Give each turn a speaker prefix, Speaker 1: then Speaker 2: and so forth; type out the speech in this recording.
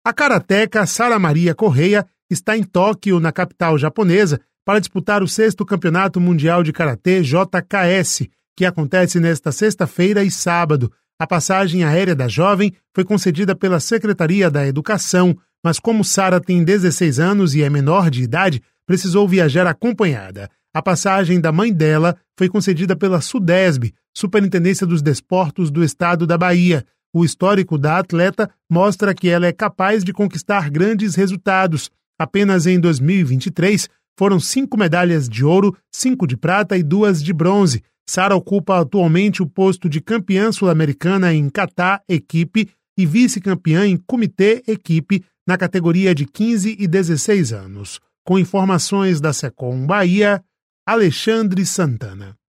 Speaker 1: A karateca Sara Maria Correia está em Tóquio, na capital japonesa, para disputar o 6º Campeonato Mundial de Karatê JKS, que acontece nesta sexta-feira e sábado. A passagem aérea da jovem foi concedida pela Secretaria da Educação, mas como Sara tem 16 anos e é menor de idade, precisou viajar acompanhada. A passagem da mãe dela foi concedida pela SUDESB, Superintendência dos Desportos do Estado da Bahia. O histórico da atleta mostra que ela é capaz de conquistar grandes resultados. Apenas em 2023, foram 5 medalhas de ouro, 5 de prata e 2 de bronze. Sara ocupa atualmente o posto de campeã sul-americana em kata equipe e vice-campeã em comitê equipe na categoria de 15 e 16 anos. Com informações da Secom Bahia, Alexandre Santana.